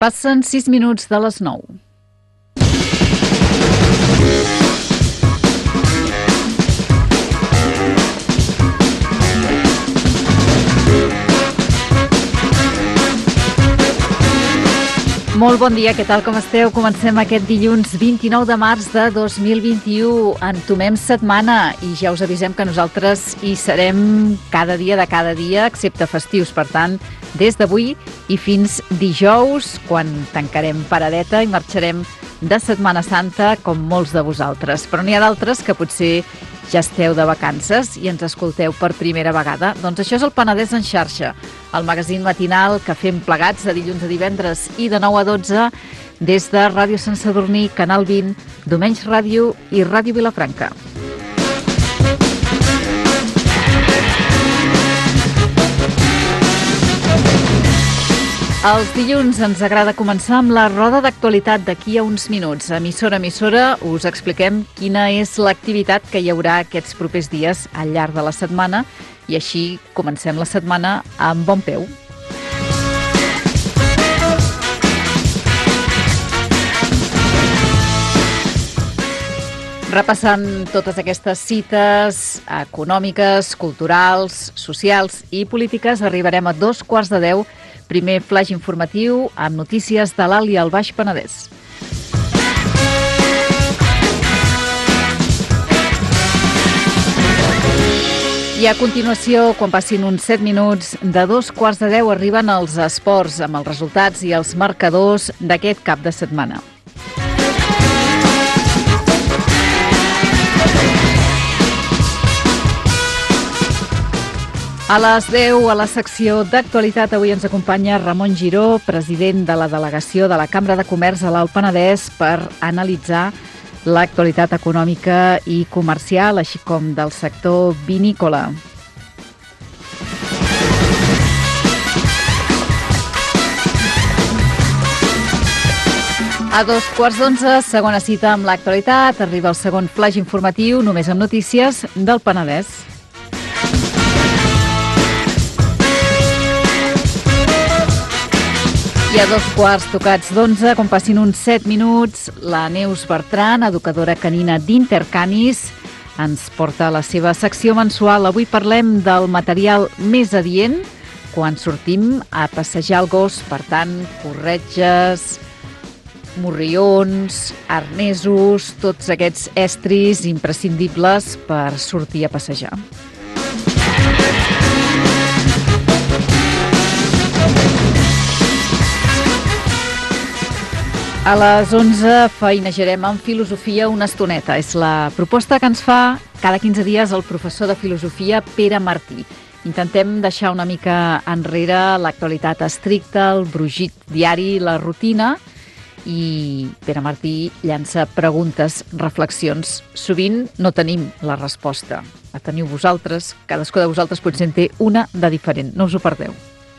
Passen 6 minuts de les 9. Molt bon dia, què tal, com esteu? Comencem aquest dilluns 29 de març de 2021. Entomem setmana i ja us avisem que nosaltres hi serem cada dia de cada dia, excepte festius. Per tant, des d'avui i fins dijous, quan tancarem paradeta i marxarem de Setmana Santa, com molts de vosaltres. Però n'hi ha d'altres que potser ja esteu de vacances i ens escolteu per primera vegada. Doncs això és el Penedès en xarxa, el magazín matinal que fem plegats de dilluns a divendres i de 9 a 12 des de Ràdio Sant Sadurní, Canal 20, Domenys Ràdio i Ràdio Vilafranca. Els dilluns ens agrada començar amb la roda d'actualitat d'aquí a uns minuts. Emissora a emissora us expliquem quina és l'activitat que hi haurà aquests propers dies al llarg de la setmana i així comencem la setmana amb bon peu. Repassant totes aquestes cites econòmiques, culturals, socials i polítiques, arribarem a 2:15. Primer flaix informatiu amb notícies de l'Alt i el Baix Penedès. I a continuació, quan passin uns 7 minuts, de 2:15 arriben els esports amb els resultats i els marcadors d'aquest cap de setmana. A les 10, a la secció d'actualitat, avui ens acompanya Ramon Giró, president de la delegació de la Cambra de Comerç a l'Alt Penedès, per analitzar l'actualitat econòmica i comercial, així com del sector vinícola. A 2:15, segona cita amb l'actualitat, arriba el segon flaix informatiu, només amb notícies del Penedès. I a 2:15, quan passin uns 7 minuts, la Neus Bertran, educadora canina d'Intercanis, ens porta a la seva secció mensual. Avui parlem del material més adient quan sortim a passejar el gos. Per tant, corretges, morrions, arnesos, tots aquests estris imprescindibles per sortir a passejar. A les 11 feinejarem amb filosofia una estoneta. És la proposta que ens fa cada 15 dies el professor de filosofia Pere Martí. Intentem deixar una mica enrere l'actualitat estricta, el brogit diari, la rutina, i Pere Martí llança preguntes, reflexions. Sovint no tenim la resposta. La teniu vosaltres, cadascú de vosaltres potser en té una de diferent. No us ho perdeu.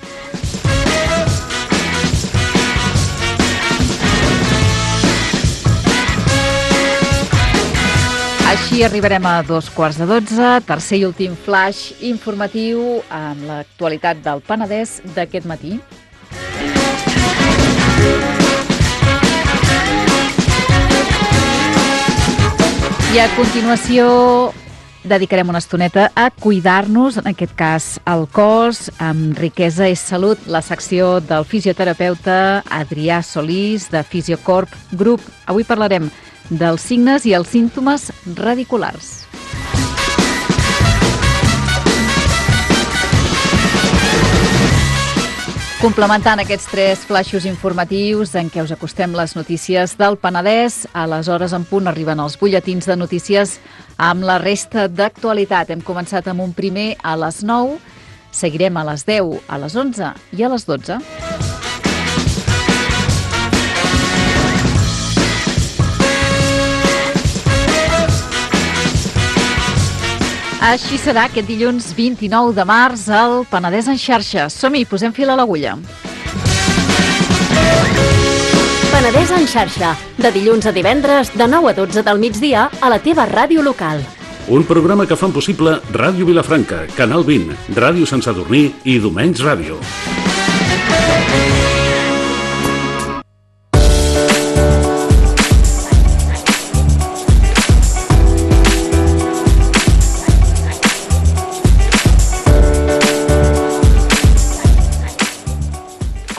Així arribarem a 2:15, tercer i últim flash informatiu amb l'actualitat del Penedès d'aquest matí. I a continuació dedicarem una estoneta a cuidar-nos, en aquest cas el cos, amb Riquesa és Salut, la secció del fisioterapeuta Adrià Solís de Fisiocorp Group. Avui parlarem dels signes i els símptomes radiculars. Complementant aquests 3 flaixos informatius en què us acostem les notícies del Penedès, a les hores en punt arriben els butlletins de notícies amb la resta d'actualitat. Hem començat amb un primer a les 9, seguirem a les 10, a les 11 i a les 12. Així serà aquest dilluns 29 de març al Penedès en xarxa. Som-hi, posem fil a l'agulla. Penedès en xarxa, de dilluns a divendres de 9 a 12 del migdia a la teva ràdio local. Un programa que fan possible Ràdio Vilafranca, Canal 20, Ràdio Sant Sadurní i Domenys Ràdio.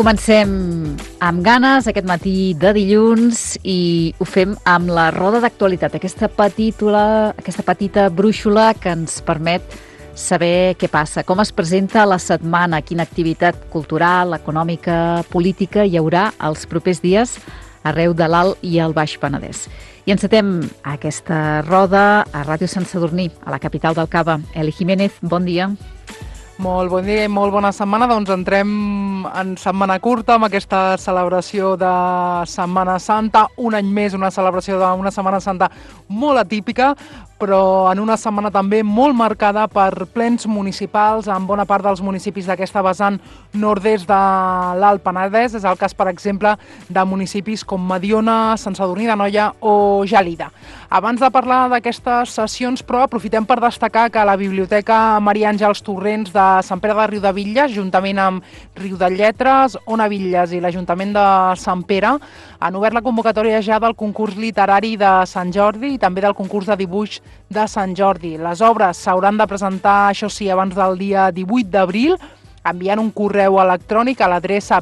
Comencem amb ganes aquest matí de dilluns i ho fem amb la roda d'actualitat, aquesta petita brúixola que ens permet saber què passa, com es presenta la setmana, quina activitat cultural, econòmica, política hi haurà els propers dies arreu de l'Alt i el Baix Penedès. I encetem aquesta roda a Ràdio Sant Sadurní, a la capital del Cava. Eli Jiménez, bon dia. Molt bon dia i molt bona setmana. Doncs entrem en setmana curta amb aquesta celebració de Setmana Santa. Un any més, una celebració d'una Setmana Santa molt atípica, però en una setmana també molt marcada per plens municipals en bona part dels municipis d'aquesta vessant nord-est de l'Alt Penedès. És el cas, per exemple, de municipis com Mediona, Sant Sadurní d'Anoia o Gelida. Abans de parlar d'aquestes sessions, però, aprofitem per destacar que la Biblioteca Maria Àngels Torrents de Sant Pere de Riudebitlles, juntament amb Riudelletres, Ona Bitlles i l'Ajuntament de Sant Pere, han obert la convocatòria ja del concurs literari de Sant Jordi i també del concurs de dibuix de Sant Jordi. Les obres s'hauran de presentar, això sí, abans del dia 18 d'abril, enviant un correu electrònic a l'adreça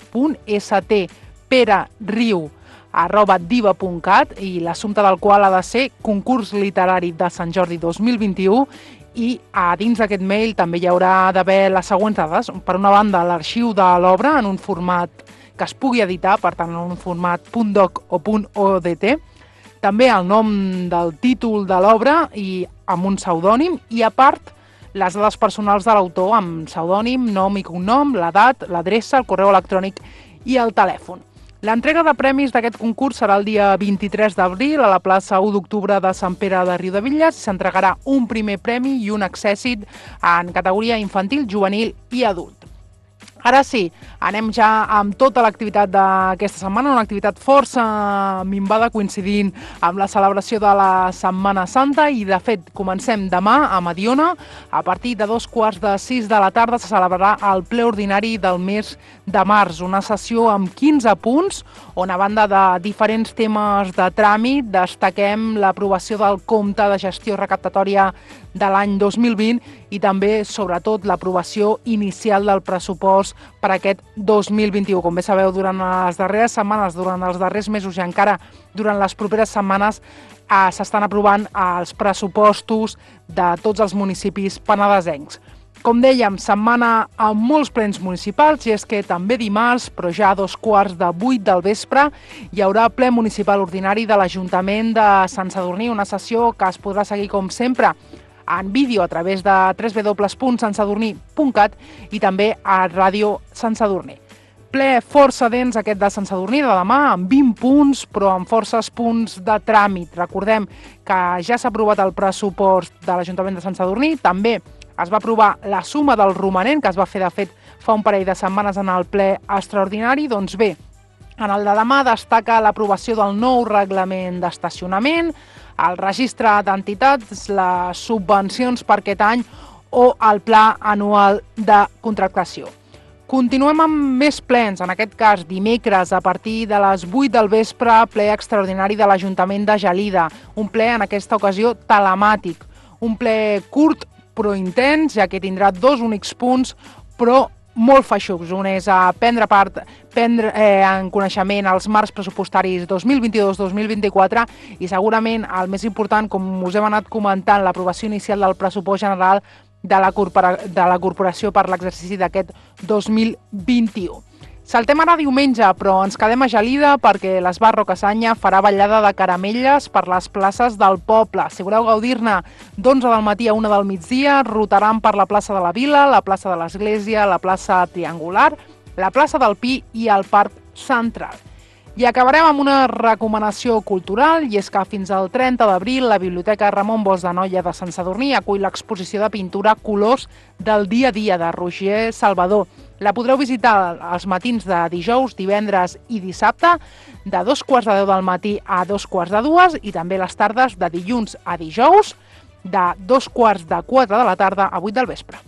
b.st.perariu@diva.cat i l'assumpte del qual ha de ser concurs literari de Sant Jordi 2021 i a dins d'aquest mail també hi haurà d'haver les següents dades. Per una banda, l'arxiu de l'obra en un format que es pugui editar, per tant, en un format .doc o .odt, també el nom del títol de l'obra i amb un pseudònim i, a part, les dades personals de l'autor amb pseudònim, nom i cognom, l'edat, l'adreça, el correu electrònic i el telèfon. L'entrega de premis d'aquest concurs serà el dia 23 d'abril a la plaça 1 d'octubre de Sant Pere de Riudebitlles. S'entregarà un primer premi i un accèssit en categoria infantil, juvenil i adult. Ara sí, anem ja amb tota l'activitat d'aquesta setmana, una activitat força minvada coincidint amb la celebració de la Setmana Santa i, de fet, comencem demà a Mediona. A partir de 5:45 de la tarda se celebrarà el ple ordinari del mes de març, una sessió amb 15 punts on, a banda de diferents temes de tràmit, destaquem l'aprovació del compte de gestió recaptatòria de l'any 2020 i també, sobretot, l'aprovació inicial del pressupost per aquest 2021. Com bé sabeu, durant les darreres setmanes, durant els darrers mesos i encara durant les properes setmanes s'estan aprovant els pressupostos de tots els municipis penedesencs. Com dèiem, setmana amb molts plens municipals, i és que també dimarts, però ja a 7:15 del vespre, hi haurà ple municipal ordinari de l'Ajuntament de Sant Sadurní, una sessió que es podrà seguir, com sempre, en vídeo a través de www.santsadurní.cat i també a Ràdio Sant Sadurní. Ple força dens aquest de Sant Sadurní de demà, amb 20 punts, però amb forces punts de tràmit. Recordem que ja s'ha aprovat el pressupost de l'Ajuntament de Sant Sadurní, també es va aprovar la suma del romanent, que es va fer, de fet, fa un parell de setmanes en el ple extraordinari. Doncs bé, en el de demà destaca l'aprovació del nou reglament d'estacionament, el registre d'entitats, les subvencions per aquest any o el pla anual de contractació. Continuem amb més plens, en aquest cas dimecres a partir de les 8 del vespre, ple extraordinari de l'Ajuntament de Gelida, un ple en aquesta ocasió telemàtic, un ple curt però intens, ja que tindrà 2 únics punts, però molt feixucs. Un és a prendre en coneixement els marcs pressupostaris 2022-2024 i segurament el més important, com us hem anat comentant, l'aprovació inicial del pressupost general de la corporació per l'exercici d'aquest 2021. Saltem ara diumenge, però ens quedem a Gelida perquè l'Esbarro Casanya farà ballada de caramelles per les places del poble. Si voleu gaudir-ne, d'11 del matí a 1 del migdia, rotaran per la plaça de la Vila, la plaça de l'Església, la plaça Triangular, la plaça del Pi i el Parc Central. I acabarem amb una recomanació cultural, i és que fins al 30 d'abril la Biblioteca Ramon Bosch d'Anoia de Sant Sadurní acull l'exposició de pintura Colors del dia a dia de Roger Salvador. La podreu visitar els matins de dijous, divendres i dissabte, de 2:15 del matí a 2:15 i també les tardes de dilluns a dijous, de 3:15 de la tarda a 8 del vespre.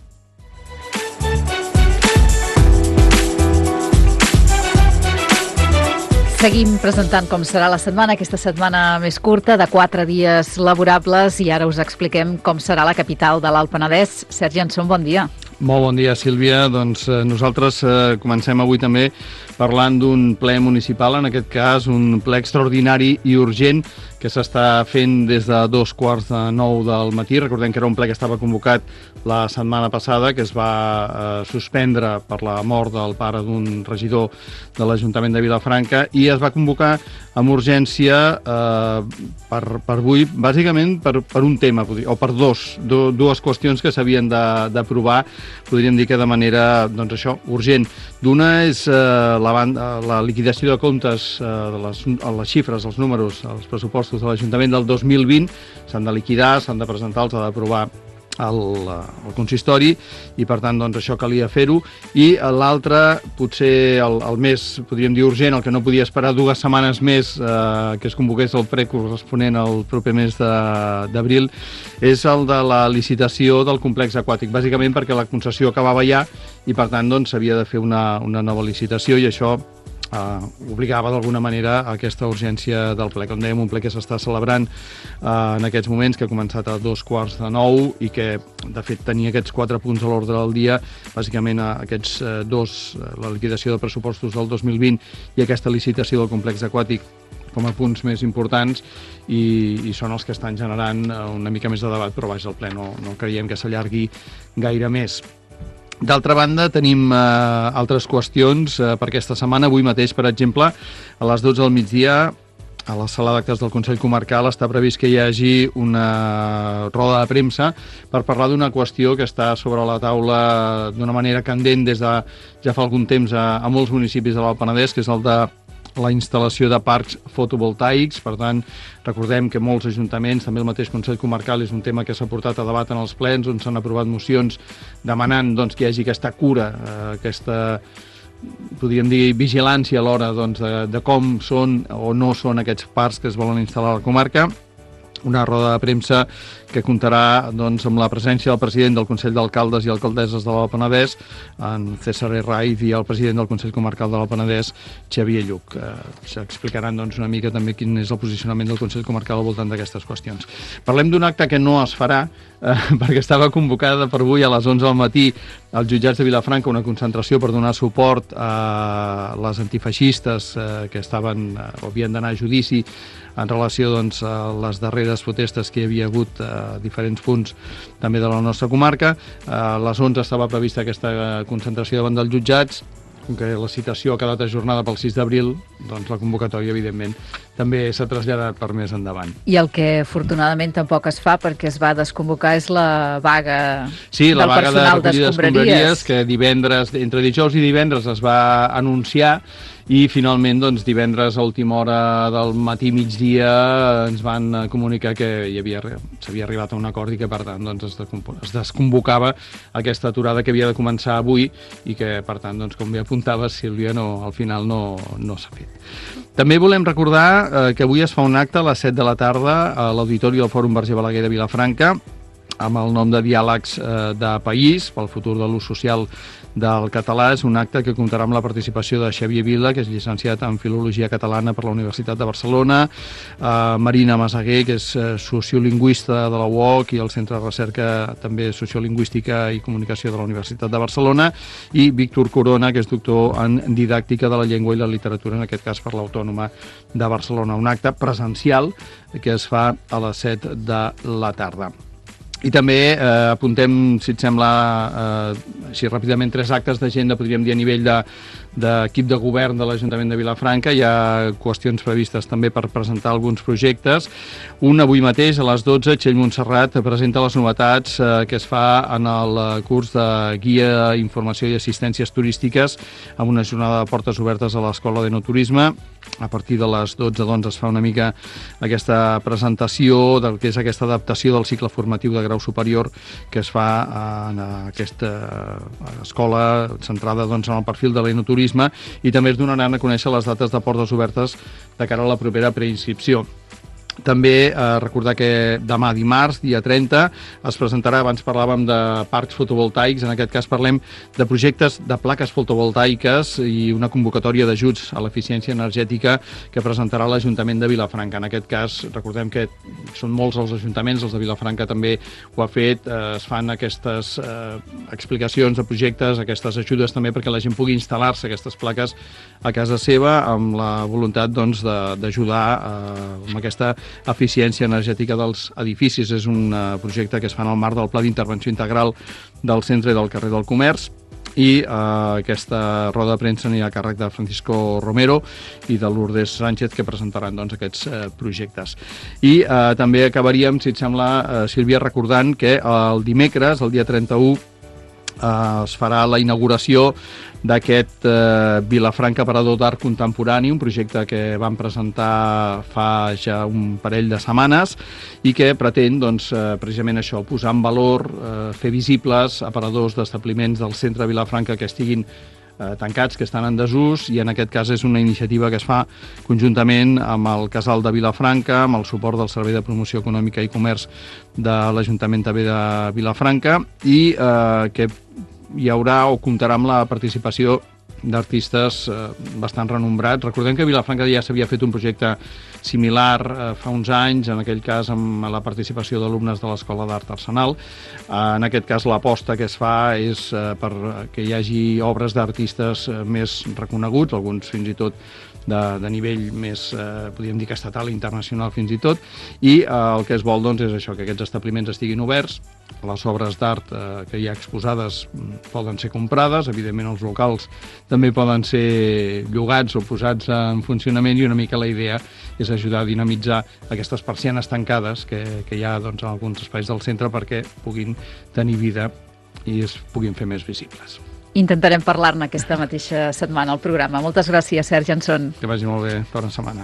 Seguim presentant com serà la setmana, aquesta setmana més curta, de 4 dies laborables, i ara us expliquem com serà la capital de l'Alt Penedès. Sergi Anson, bon dia. Molt bon dia, Sílvia. Doncs nosaltres comencem avui també parlant d'un ple municipal, en aquest cas un ple extraordinari i urgent que s'està fent des de 8:45 del matí. Recordem que era un ple que estava convocat la setmana passada, que es va suspendre per la mort del pare d'un regidor de l'Ajuntament de Vilafranca, i es va convocar amb urgència per avui, bàsicament per un tema, o per dues qüestions que s'havien d'aprovar, podríem dir que de manera, doncs això, urgent. D'una és la liquidació de comptes, les xifres, els números, els pressupostos de l'Ajuntament del 2020, s'han de liquidar, s'han de presentar, els ha d'aprovar el consistori, i per tant doncs això calia fer-ho. I l'altre, potser el més, podríem dir, urgent, el que no podia esperar 2 setmanes més que es convoqués el ple corresponent al proper mes d'abril, és el de la licitació del complex aquàtic, bàsicament perquè la concessió acabava ja i per tant doncs s'havia de fer una nova licitació, i això obligava d'alguna manera a aquesta urgència del ple. Com dèiem, un ple que s'està celebrant en aquests moments, que ha començat a 8:45 i que de fet tenia aquests 4 punts a l'ordre del dia, bàsicament aquests dos, la liquidació de pressupostos del 2020 i aquesta licitació del complex aquàtic, com a punts més importants, i són els que estan generant una mica més de debat, però vaja, el ple no creiem que s'allargui gaire més. D'altra banda, tenim altres qüestions per aquesta setmana. Avui mateix, per exemple, a les 12 del migdia, a la sala d'actes del Consell Comarcal està previst que hi hagi una roda de premsa per parlar d'una qüestió que està sobre la taula d'una manera candent des de ja fa algun temps a molts municipis de l'Alt Penedès, que és el de la instal·lació de parcs fotovoltaics. Per tant, recordem que molts ajuntaments, també el mateix Consell Comarcal, és un tema que s'ha portat a debat en els plens, on s'han aprovat mocions demanant doncs, que hi hagi aquesta cura, aquesta, podríem dir, vigilància a l'hora doncs, de com són o no són aquests parcs que es volen instal·lar a la comarca. Una roda de premsa que comptarà doncs, amb la presència del president del Consell d'Alcaldes i Alcaldesses de l'Alt Penedès, en César Herraiz, i el president del Consell Comarcal de l'Alt Penedès, Xavier Lluc. S'explicaran doncs, una mica també quin és el posicionament del Consell Comarcal al voltant d'aquestes qüestions. Parlem d'un acte que no es farà, perquè estava convocada per avui a les 11 del matí als jutjats de Vilafranca una concentració per donar suport a les antifeixistes que havien d'anar a judici en relació doncs, a les darreres protestes que hi havia hagut a diferents punts també de la nostra comarca. A les 11 estava prevista aquesta concentració davant dels jutjats. Com que la citació ha quedat ajornada pel 6 d'abril, doncs la convocatòria, evidentment, també s'ha traslladat per més endavant. I el que, afortunadament, tampoc es fa perquè es va desconvocar és la vaga del personal de recollida d'escombraries, que divendres, entre dijous i divendres es va anunciar, i finalment doncs, divendres a última hora del matí-migdia ens van comunicar que s'havia arribat a un acord i que per tant doncs, es desconvocava aquesta aturada que havia de començar avui i que per tant, doncs, com bé apuntaves, Sílvia, al final no s'ha fet. També volem recordar que avui es fa un acte a les 7 de la tarda a l'Auditori del Fòrum Verger Balaguer de Vilafranca amb el nom de Diàlegs de País pel futur de l'ús social del català. És un acte que comptarà amb la participació de Xavier Vila, que és llicenciat en Filologia Catalana per la Universitat de Barcelona, Marina Masaguer, que és sociolingüista de la UOC i el Centre de Recerca també Sociolingüística i Comunicació de la Universitat de Barcelona, i Víctor Corona, que és doctor en Didàctica de la Llengua i la Literatura, en aquest cas per l'Autònoma de Barcelona. Un acte presencial que es fa a les 7 de la tarda. I també apuntem, si et sembla, així ràpidament, 3 actes d'agenda, podríem dir, a nivell d'equip de govern de l'Ajuntament de Vilafranca. Hi ha qüestions previstes també per presentar alguns projectes. Un avui mateix, a les 12, Txell Montserrat presenta les novetats que es fa en el curs de Guia, Informació i Assistències Turístiques, amb una jornada de portes obertes a l'Escola d'Enoturisme. A partir de les 12 doncs, es fa una mica aquesta presentació del que és aquesta adaptació del cicle formatiu de grau superior que es fa en aquesta escola centrada doncs, en el perfil de l'enoturisme, i també es donaran a conèixer les dates de portes obertes de cara a la propera preinscripció. També recordar que demà dimarts, dia 30, es presentarà, abans parlàvem de parcs fotovoltaics, en aquest cas parlem de projectes de plaques fotovoltaiques i una convocatòria d'ajuts a l'eficiència energètica que presentarà l'Ajuntament de Vilafranca. En aquest cas, recordem que són molts els ajuntaments, els de Vilafranca també ho ha fet, es fan aquestes explicacions de projectes, aquestes ajudes també perquè la gent pugui instal·lar-se aquestes plaques a casa seva amb la voluntat doncs, d'ajudar amb aquesta eficiència energètica dels edificis. És un projecte que es fa en el marc del Pla d'Intervenció Integral del Centre i del Carrer del Comerç, i aquesta roda de premsa anirà a càrrec de Francisco Romero i de Lourdes Sánchez, que presentaran doncs, aquests projectes. I també acabaríem, si et sembla, Sílvia, recordant que el dimecres, el dia 31, es farà la inauguració d'aquest Vilafranca Aparador d'Art Contemporani, un projecte que vam presentar fa ja un parell de setmanes i que pretén doncs, precisament això, posar en valor, fer visibles aparadors d'establiments del centre de Vilafranca que estiguin tancats, que estan en desús, i en aquest cas és una iniciativa que es fa conjuntament amb el Casal de Vilafranca, amb el suport del Servei de Promoció Econòmica i Comerç de l'Ajuntament també de Vilafranca, i que hi haurà o comptarà amb la participació d'artistes bastant renombrats. Recordem que a Vilafranca ja s'havia fet un projecte similar fa uns anys, en aquell cas amb la participació d'alumnes de l'Escola d'Art Arsenal. En aquest cas l'aposta que es fa és perquè hi hagi obres d'artistes més reconeguts, alguns fins i tot de nivell més, podríem dir que estatal i internacional fins i tot, i el que es vol doncs, és això, que aquests establiments estiguin oberts, les obres d'art que hi ha exposades poden ser comprades, evidentment els locals també poden ser llogats o posats en funcionament, i una mica la idea és ajudar a dinamitzar aquestes persianes tancades que hi ha doncs, en alguns espais del centre perquè puguin tenir vida i es puguin fer més visibles. Intentarem parlar-ne aquesta mateixa setmana al programa. Moltes gràcies, Sergi Anson. Que vagi molt bé. Bona setmana.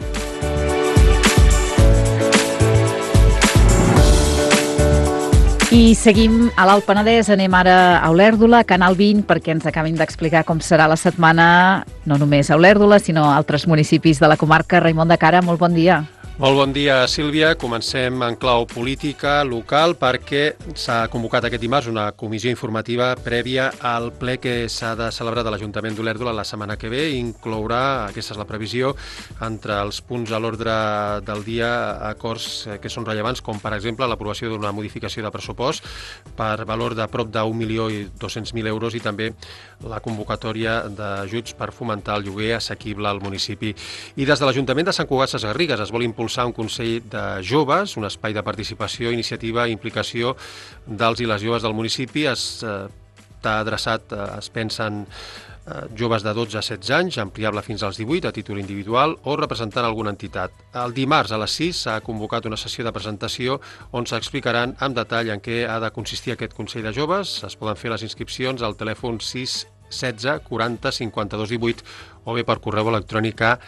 I seguim a l'Alt Penedès, anem ara a Olèrdola, Canal 20, perquè ens acabin d'explicar com serà la setmana, no només a Olèrdola, sinó a altres municipis de la comarca. Raimon de Cara, molt bon dia. Molt bon dia, Sílvia. Comencem en clau política local perquè s'ha convocat aquest dimarts una comissió informativa prèvia al ple que s'ha de celebrar de l'Ajuntament d'Olèrdola la setmana que ve. Inclourà, aquesta és la previsió, entre els punts a l'ordre del dia acords que són rellevants, com per exemple l'aprovació d'una modificació de pressupost per valor de prop d'1.200.000 euros i també la convocatòria d'ajuts per fomentar el lloguer assequible al municipi. I des de l'Ajuntament de Sant Cugat Sesgarrigues es vol impulsar un Consell de Joves, un espai de participació, iniciativa i implicació dels i les joves del municipi. Està adreçat, es pensen, joves de 12 a 16 anys, ampliable fins als 18 a títol individual o representant alguna entitat. El dimarts a les 6 s'ha convocat una sessió de presentació on s'explicaran amb detall en què ha de consistir aquest Consell de Joves. Es poden fer les inscripcions al telèfon 616 40 52 18 o bé per correu electrònic a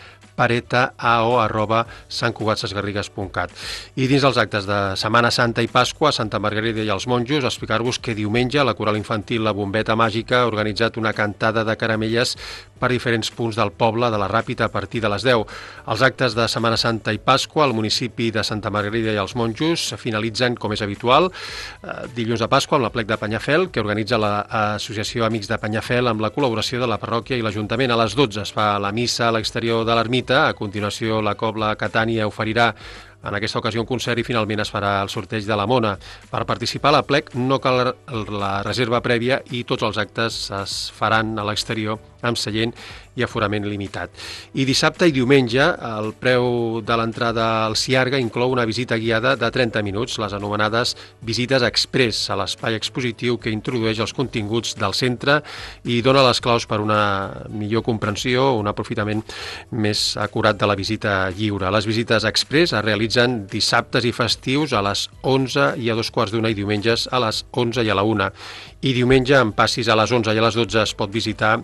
paretaao@santcugatsesgarrigues.cat. I dins dels actes de Setmana Santa i Pasqua a Santa Margarida i els Monjos, explicar-vos que diumenge la coral infantil La Bombeta Màgica ha organitzat una cantada de caramelles per diferents punts del poble de la Ràpita a partir de les 10. Els actes de Setmana Santa i Pasqua al municipi de Santa Margarida i els Monjos finalitzen, com és habitual, dilluns de Pasqua amb l'Aplec de Penyafel, que organitza l'Associació Amics de Penyafel amb la col·laboració de la parròquia i l'Ajuntament. A les 12 es fa la missa a l'exterior de l'ermita. A continuació, la Cobla Catània oferirà en aquesta ocasió un concert i finalment es farà el sorteig de la Mona. Per participar a l'Aplec no cal la reserva prèvia i tots els actes es faran a l'exterior amb seient i aforament limitat. I dissabte i diumenge el preu de l'entrada al Ciarga inclou una visita guiada de 30 minuts, les anomenades visites express a l'espai expositiu que introdueix els continguts del centre i dona les claus per una millor comprensió o un aprofitament més acurat de la visita lliure. Les visites express es realitzen dissabtes i festius a les 11 i a 2:15 i diumenges a les 11 i a la 1. I diumenge, en passis a les 11 i a les 12, es pot visitar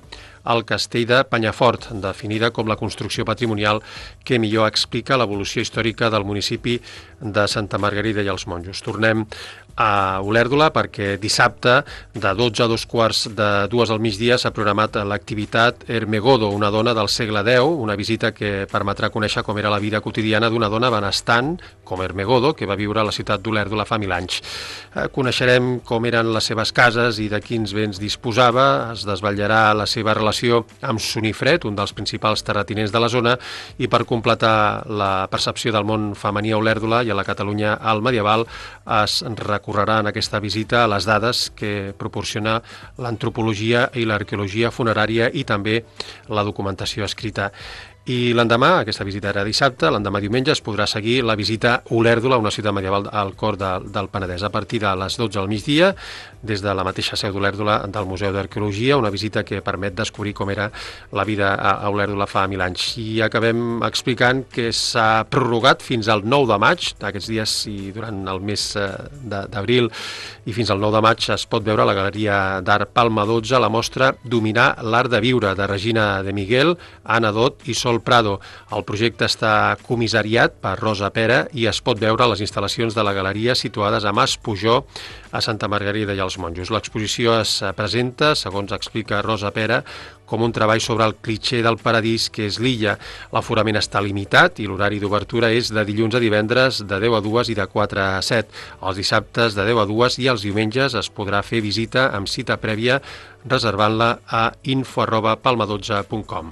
al castell de Penyafort, definida com la construcció patrimonial que millor explica l'evolució històrica del municipi de Santa Margarida i els Monjos. Tornem a Olèrdola perquè dissabte de 12 a 2:45 al migdia s'ha programat l'activitat Ermegodo, una dona del segle X, una visita que permetrà conèixer com era la vida quotidiana d'una dona benestant com Ermegodo, que va viure a la ciutat d'Olèrdola fa 1000 anys. Coneixerem com eren les seves cases i de quins béns disposava, es desvetllarà la seva relació amb Sonifred, un dels principals terratinents de la zona, i per completar la percepció del món femení a Olèrdola i a la Catalunya alt medieval es recorrerà en aquesta visita a les dades que proporciona l'antropologia i l'arqueologia funerària i també la documentació escrita. I l'endemà, aquesta visita era dissabte, l'endemà diumenge es podrà seguir la visita a Olèrdola, una ciutat medieval al cor del Penedès, a partir de les 12 al migdia, des de la mateixa seu d'Olèrdola del Museu d'Arqueologia, una visita que permet descobrir com era la vida a Olèrdola fa 1000 anys. I acabem explicant que s'ha prorrogat fins al 9 de maig, aquests dies i durant el mes d'abril i fins al 9 de maig es pot veure a la Galeria d'Art Palma 12 la mostra Dominar l'art de viure, de Regina de Miguel, Anna Dot i Sol Prado. El projecte està comissariat per Rosa Pera i es pot veure a les instal·lacions de la galeria situades a Mas Pujó, a Santa Margarida i els Monjos. L'exposició es presenta, segons explica Rosa Pera, com un treball sobre el clitxé del paradís que és l'illa. L'aforament està limitat i l'horari d'obertura és de dilluns a divendres de 10 a 2 i de 4 a 7. Els dissabtes de 10 a 2 i els diumenges es podrà fer visita amb cita prèvia reservant-la a info@palma12.com.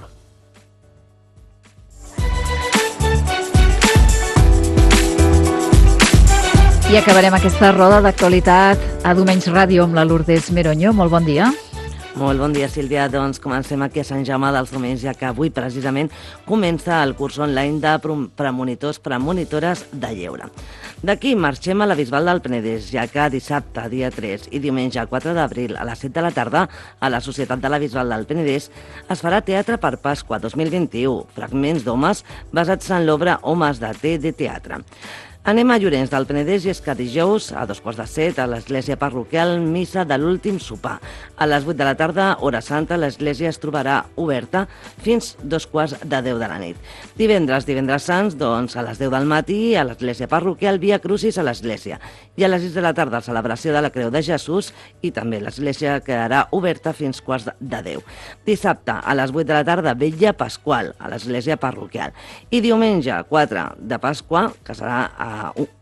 I acabarem aquesta roda d'actualitat a Domenys Ràdio amb la Lourdes Meroño. Molt bon dia. Molt bon dia, Sílvia. Doncs comencem aquí a Sant Jaume dels Domenys, ja que avui precisament comença el curs online de premonitores de lleure. D'aquí marxem a la Bisbal del Penedès, ja que dissabte, dia 3 i diumenge 4 d'abril a les 7 de la tarda a la Societat de la Bisbal del Penedès es farà Teatre per Pasqua 2021, fragments d'homes basats en l'obra Homes de Té de Teatre. Anem a Llorenç del Penedès i és que dijous, a 6:45, a l'església parroquial, missa de l'últim sopar. A les 8 de la tarda, hora santa, l'església es trobarà oberta fins 9:45 de la nit. Divendres sants, doncs, a les 10 del matí, a l'església parroquial, Via Crucis a l'església. I a les 6 de la tarda, celebració de la Creu de Jesús i també l'església quedarà oberta fins 9:45. Dissabte, a les 8 de la tarda, Vetlla Pasqual, a l'església parroquial. I diumenge, 4 de Pasqua, que serà a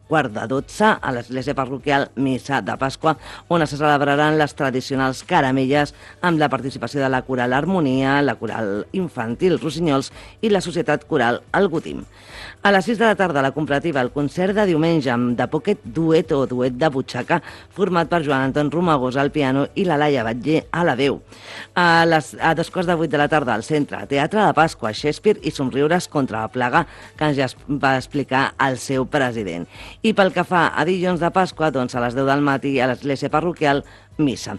11:45 a l'església parroquial Missa de Pasqua, on se celebraran les tradicionals caramelles amb la participació de la Coral Harmonia, la Coral Infantil Rossinyols i la Societat Coral El Gutim. A les 6 de la tarda, la comparativa, el concert de diumenge amb The Pocket Duet o Duet de Butxaca, format per Joan Anton Romagosa al piano i la Laia Batller a la veu. A 2:08 de la tarda, al centre, Teatre de Pasqua, Shakespeare i somriures contra la plaga, que ens ja va explicar el seu president. I pel que fa a dilluns de Pasqua, doncs a les 10 del matí a l'església parroquial, missa.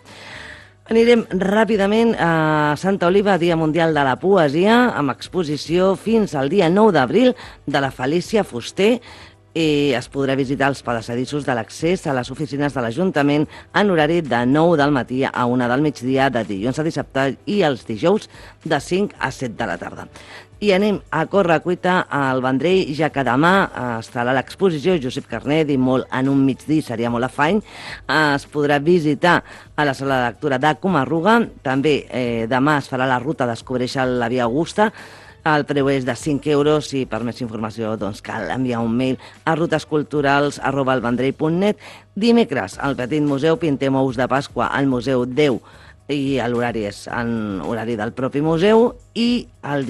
Anirem ràpidament a Santa Oliva, Dia Mundial de la Poesia, amb exposició fins al dia 9 d'abril de la Felícia Fuster. I es podrà visitar els passadissos de l'accés a les oficines de l'Ajuntament en horari de 9 del matí a 1 del migdia, de dilluns a dissabte, i els dijous de 5 a 7 de la tarda. I anem a Correcuita al Vendrell, ja que demà estarà l'exposició Josep Carnet i molt en un migdia seria molt afany. Es podrà visitar a la sala de lectura de Comarruga. També demà es farà la ruta Descobreix la Via Augusta. El preu és de 5 euros i per més informació doncs, cal enviar un mail a rutesculturals@elvendrell.net. Dimecres, al Petit Museu pintem ous de Pasqua al Museu Déu i l'horari és en horari del propi museu, i el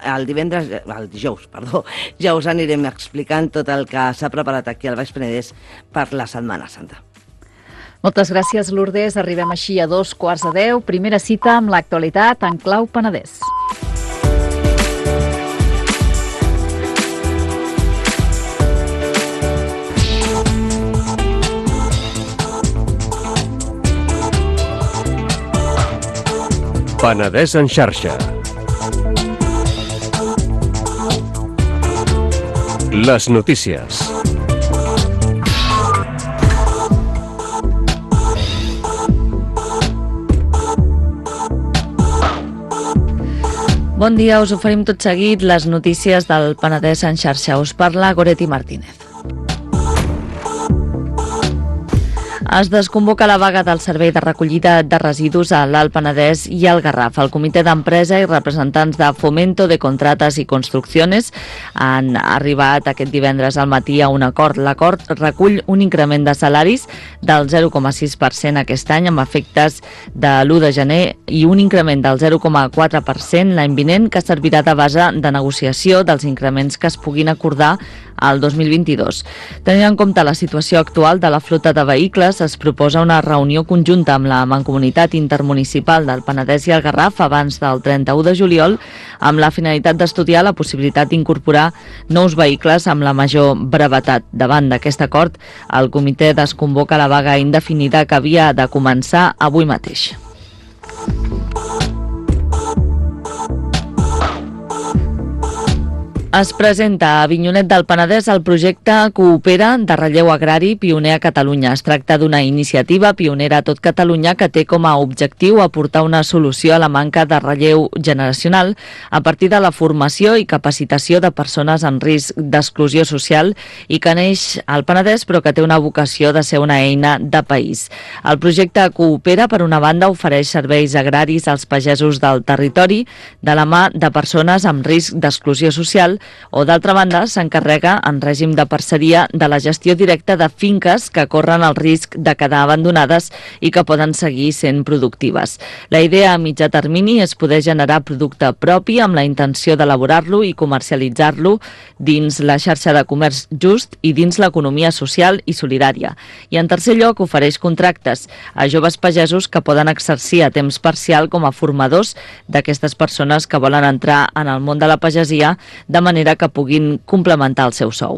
dijous, ja us anirem explicant tot el que s'ha preparat aquí al Baix Penedès per la Setmana Santa. Moltes gràcies, Lourdes. Arribem així a 9:45. Primera cita amb l'actualitat en clau Penedès. Penedès en xarxa. Les notícies. Bon dia, us oferim tot seguit les notícies del Penedès en xarxa. Us parla Goretti Martínez. Es desconvoca la vaga del Servei de Recollida de Residus a l'Alt Penedès i al Garraf. El comitè d'empresa i representants de Fomento de Contratas i Construcciones han arribat aquest divendres al matí a un acord. L'acord recull un increment de salaris del 0,6% aquest any amb efectes de l'1 de gener i un increment del 0,4% l'any vinent que servirà de base de negociació dels increments que es puguin acordar al 2022. Tenint en compte la situació actual de la flota de vehicles, es proposa una reunió conjunta amb la Mancomunitat Intermunicipal del Penedès i el Garraf abans del 31 de juliol amb la finalitat d'estudiar la possibilitat d'incorporar nous vehicles amb la major brevetat. Davant d'aquest acord, el comitè desconvoca la vaga indefinida que havia de començar avui mateix. Es presenta a Avinyonet del Penedès el projecte Coopera de relleu agrari pioner a Catalunya. Es tracta d'una iniciativa pionera a tot Catalunya que té com a objectiu aportar una solució a la manca de relleu generacional a partir de la formació i capacitació de persones en risc d'exclusió social i que neix al Penedès però que té una vocació de ser una eina de país. El projecte Coopera, per una banda, ofereix serveis agraris als pagesos del territori de la mà de persones amb risc d'exclusió social o, d'altra banda, s'encarrega en règim de parceria de la gestió directa de finques que corren el risc de quedar abandonades i que poden seguir sent productives. La idea a mitjà termini és poder generar producte propi amb la intenció d'elaborar-lo i comercialitzar-lo dins la xarxa de comerç just i dins l'economia social i solidària. I, en tercer lloc, ofereix contractes a joves pagesos que poden exercir a temps parcial com a formadors d'aquestes persones que volen entrar en el món de la pagesia de manera que puguin complementar el seu sou.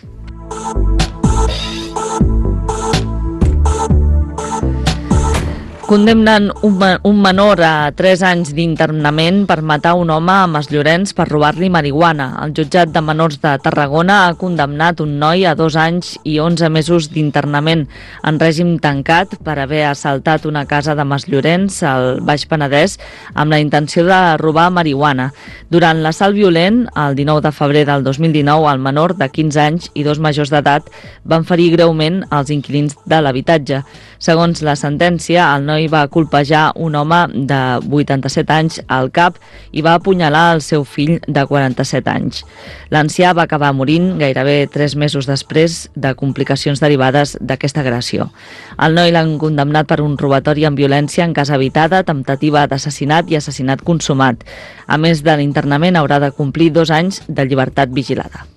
Condemnen un menor a 3 anys d'internament per matar un home a Masllorenç per robar-li marihuana. El jutjat de menors de Tarragona ha condemnat un noi a 2 anys i 11 mesos d'internament en règim tancat per haver assaltat una casa de Masllorenç, al Baix Penedès, amb la intenció de robar marihuana. Durant l'assalt violent, el 19 de febrer del 2019, el menor de 15 anys i 2 majors d'edat van ferir greument els inquilins de l'habitatge. Segons la sentència, el noi va colpejar un home de 87 anys al cap i va apunyalar el seu fill de 47 anys. L'ancià va acabar morint gairebé 3 mesos després de complicacions derivades d'aquesta agressió. El noi l'han condemnat per un robatori amb violència en casa habitada, temptativa d'assassinat i assassinat consumat. A més de l'internament, haurà de complir 2 anys de llibertat vigilada.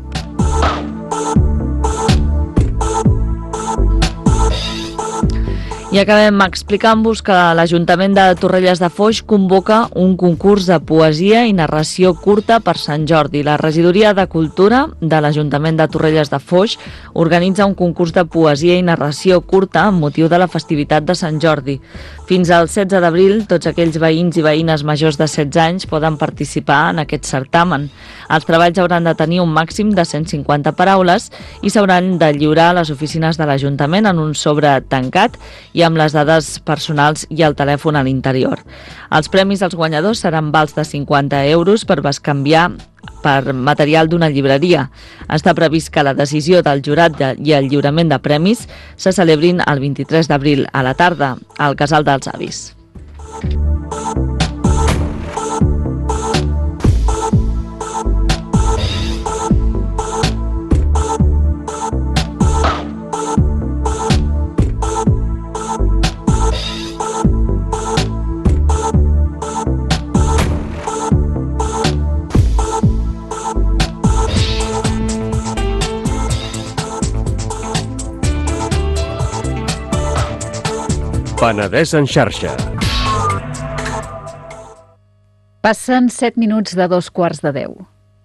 I acabem explicant-vos que l'Ajuntament de Torrelles de Foix convoca un concurs de poesia i narració curta per Sant Jordi. La Regidoria de Cultura de l'Ajuntament de Torrelles de Foix organitza un concurs de poesia i narració curta amb motiu de la festivitat de Sant Jordi. Fins al 16 d'abril, tots aquells veïns i veïnes majors de 16 anys poden participar en aquest certamen. Els treballs hauran de tenir un màxim de 150 paraules i s'hauran de lliurar a les oficines de l'Ajuntament en un sobre tancat i amb les dades personals i el telèfon a l'interior. Els premis als guanyadors seran vals de 50 euros per bescanviar per material d'una llibreria. Està previst que la decisió del jurat i el lliurament de premis se celebrin el 23 d'abril a la tarda al Casal dels Avis. Penedès en xarxa. Passen 7 minuts de 2:15.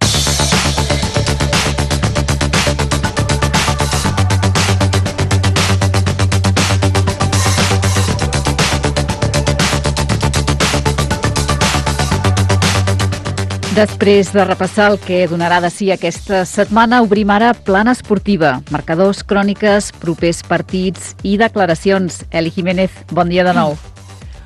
Després de repassar el que donarà de si aquesta setmana, obrim ara plana esportiva, marcadors, cròniques, propers partits i declaracions. Eli Jiménez, bon dia de nou.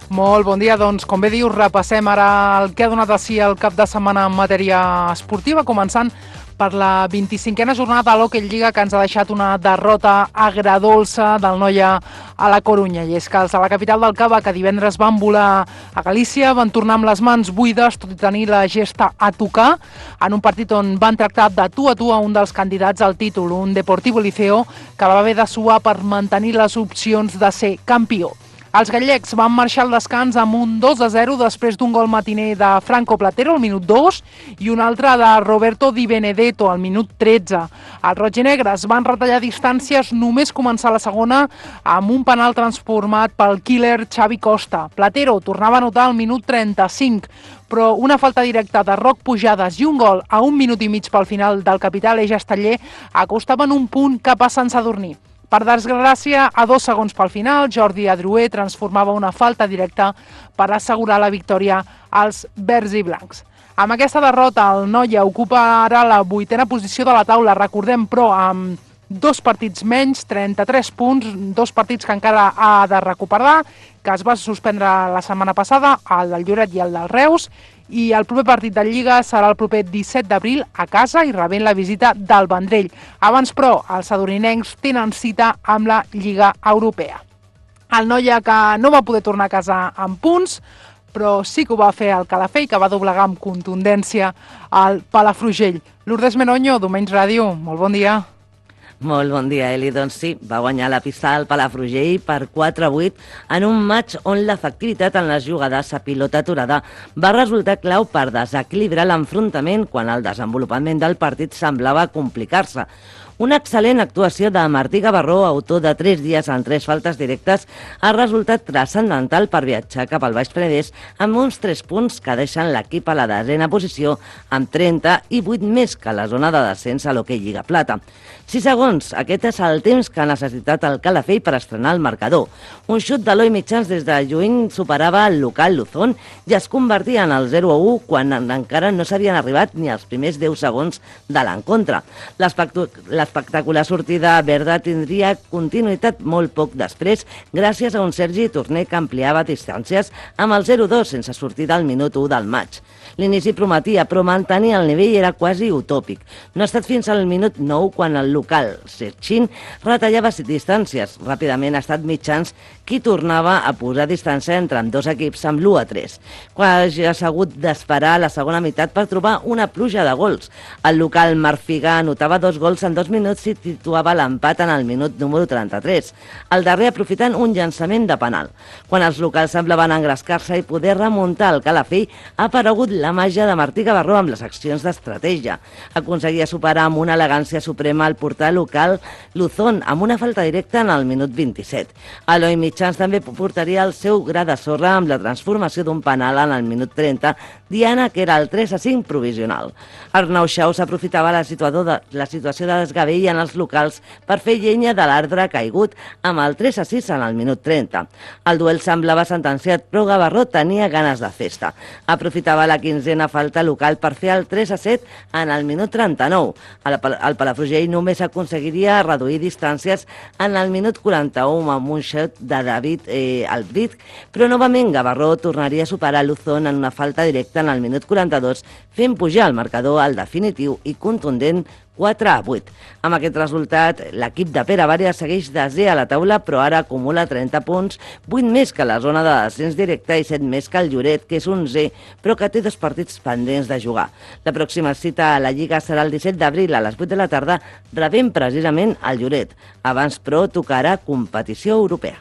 Molt bon dia, doncs com bé dius, repassem ara el que ha donat a si el cap de setmana en matèria esportiva, començant per la 25a jornada de l'Hockey Lliga, que ens ha deixat una derrota agredolça del Noia a la Corunya. I és que els de la capital del Cava, que divendres van volar a Galícia, van tornar amb les mans buides, tot i tenir la gesta a tocar, en un partit on van tractar de tu a tu a un dels candidats al títol, un Deportivo Liceo, que va haver de suar per mantenir les opcions de ser campió. Els gallecs van marxar al descans amb un 2-0 després d'un gol matiner de Franco Platero al minut 2 i un altre de Roberto Di Benedetto al minut 13. Els roginegres van retallar distàncies només començar la segona amb un penal transformat pel killer Xavi Costa. Platero tornava a anotar al minut 35, però una falta directa de Roc Pujades i un gol a 1 minut i mig pel final del capità Aleix Esteller acostaven un punt cap a Sant Sadurní. Per desgràcia, a 2 segons pel final, Jordi Adrué transformava una falta directa per assegurar la victòria als verds i blancs. Amb aquesta derrota, el Noia ocupa ara la 8a posició de la taula, recordem, però amb 2 partits menys, 33 punts, 2 partits que encara ha de recuperar, que es va suspendre la setmana passada, el del Lloret i el del Reus, i el proper partit de Lliga serà el proper 17 d'abril a casa i rebent la visita del Vendrell. Abans, però, els sadorinencs tenen cita amb la Lliga Europea. El Noia, que no va poder tornar a casa amb punts, però sí que ho va fer el Calafell, que va doblegar amb contundència al Palafrugell. Lourdes Menoño, Domenys Ràdio, molt bon dia. Molt bon dia, Eli. Doncs sí, va guanyar la pista del Palafrugell per 4-8 en un match on l'efectivitat en les jugades a pilota aturada va resultar clau per desequilibrar l'enfrontament quan el desenvolupament del partit semblava complicar-se. Una excel·lent actuació de Martí Gavarró, autor de 3 dies en 3 faltes directes, ha resultat transcendental per viatjar cap al Baix Penedès amb uns 3 punts que deixen l'equip a la 10a posició amb 30 i 8 més que la zona de descens a l'Hockey Lliga Plata. 6 segons, aquest és el temps que ha necessitat el Calafell per estrenar el marcador. Un xut d'Eloi Mitjans des de lluny superava el local Luzón i es convertia en el 0-1 quan encara no s'havien arribat ni els primers 10 segons de l'encontre. L'espectacular sortida verda tindria continuïtat molt poc després gràcies a un Sergi Torner que ampliava distàncies amb el 0-2 sense sortir del minut 1 del maig. L'inici prometia, però mantenir el nivell era quasi utòpic. No ha estat fins al minut 9 quan el local Serchin retallava distàncies. Ràpidament ha estat Mitjans qui tornava a posar distància entre ambdós equips amb l'1-3. Quasi ha hagut d'esperar la segona meitat per trobar una pluja de gols. El local Marfiga anotava 2 gols en 2 minuts i situava l'empat en el minut número 33. El darrer aprofitant un llançament de penal. Quan els locals semblaven engrescar-se i poder remuntar el Calafell, ha aparegut la màgia de Martí Gavarró amb les accions d'estratègia. Aconseguia superar amb una elegància suprema el porter local Luzón amb una falta directa en el minut 27. Eloi Mitjans també portaria el seu gra de sorra amb la transformació d'un penal en el minut 30, dient que era el 3-5 provisional. Arnau Xaus aprofitava la situació de desgavell en els locals per fer llenya de l'arbre caigut amb el 3-6 en el minut 30. El duel semblava sentenciat, però Gavarró tenia ganes de festa. Aprofitava la 15a falta local per fer el 3-7 en el minut 39. El Palafrugell només aconseguiria reduir distàncies en el minut 41 amb un xut de David Albrit, però novament Gavarró tornaria a superar Luzón en una falta directa en el minut 42, fent pujar el marcador al definitiu i contundent 4-8. Amb aquest resultat, l'equip de Pere Vària segueix desè a la taula, però ara acumula 30 punts, 8 més que la zona de descens directe i 7 més que el Lloret, que és 11è, però que té 2 partits pendents de jugar. La pròxima cita a la Lliga serà el 17 d'abril a les 8 de la tarda, rebent precisament el Lloret. Abans, però, tocarà competició europea.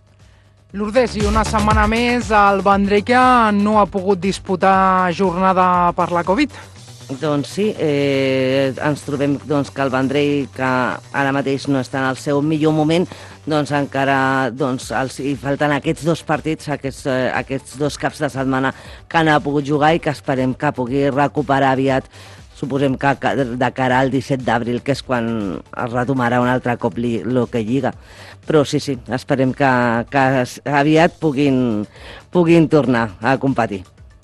Lourdes, i una setmana més el Vendrell no ha pogut disputar jornada per la Covid. Doncs sí, ens trobem que el Vendrell, que ara mateix no està en el seu millor moment, doncs encara hi falten aquests 2 partits, aquests 2 caps de setmana que no ha pogut jugar i que esperem que pugui recuperar aviat. Suposem que de cara al 17 d'abril, que és quan es retomarà un altre cop l'Hockey Lliga. Però sí, esperem que aviat puguin tornar a competir.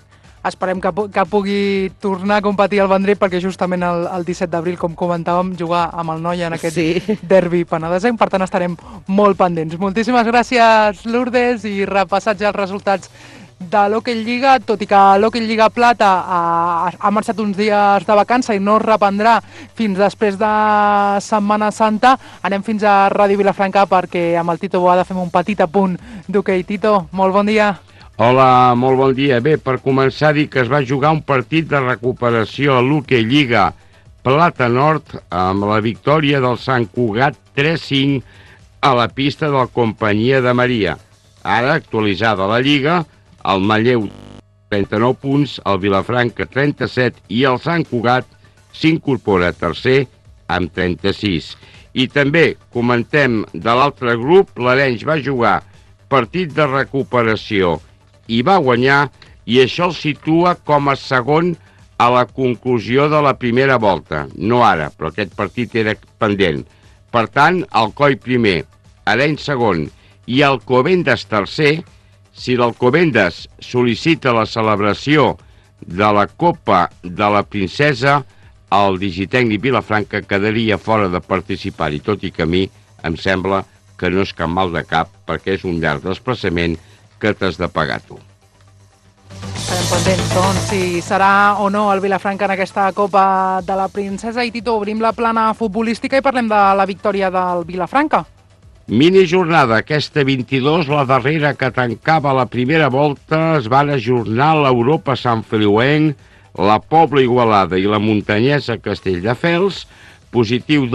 esperem que pugui tornar a competir al Vendrell, perquè justament el 17 d'abril, com comentàvem, jugar amb el Noia en aquest derbi penedesenc, per tant estarem molt pendents. Moltíssimes gràcies, Lourdes, i repassats ja els resultats de l'Hockey Lliga, tot i que l'Hockey Lliga Plata ha marxat uns dies de vacança i no es reprendrà fins després de Setmana Santa. Anem fins a Ràdio Vilafranca perquè amb el Tito Boada fem un petit apunt d'hoquei. Tito, molt bon dia. Hola, molt bon dia. Bé, per començar, dir que es va jugar un partit de recuperació a l'Hockey Lliga Plata Nord amb la victòria del Sant Cugat 3-5 a la pista del Companyia de Maria. Ara, actualitzada la Lliga, el Manlleu 39 punts, el Vilafranca 37 i el Sant Cugat s'incorpora tercer amb 36. I també comentem de l'altre grup, l'Arenys va jugar partit de recuperació i va guanyar, i això el situa com a segon a la conclusió de la primera volta. No ara, però aquest partit era pendent. Per tant, Alcoi primer, Arenys segon i Alcobendas tercer. Si l'Alcobendas sol·licita la celebració de la Copa de la Princesa, el Digitècnic Vilafranca quedaria fora de participar-hi, tot i que a mi em sembla que no és cap mal de cap, perquè és un llarg desplaçament que t'has de pagar tu. Estarem pendents, doncs, si serà o no el Vilafranca en aquesta Copa de la Princesa. I, Tito, obrim la plana futbolística i parlem de la victòria del Vilafranca. Minijornada, aquesta 22, la darrera que tancava la primera volta, es van ajornar l'Europa Sant Feliuenc, la Pobla Igualada i la Muntanyesa Castelldefels, positiu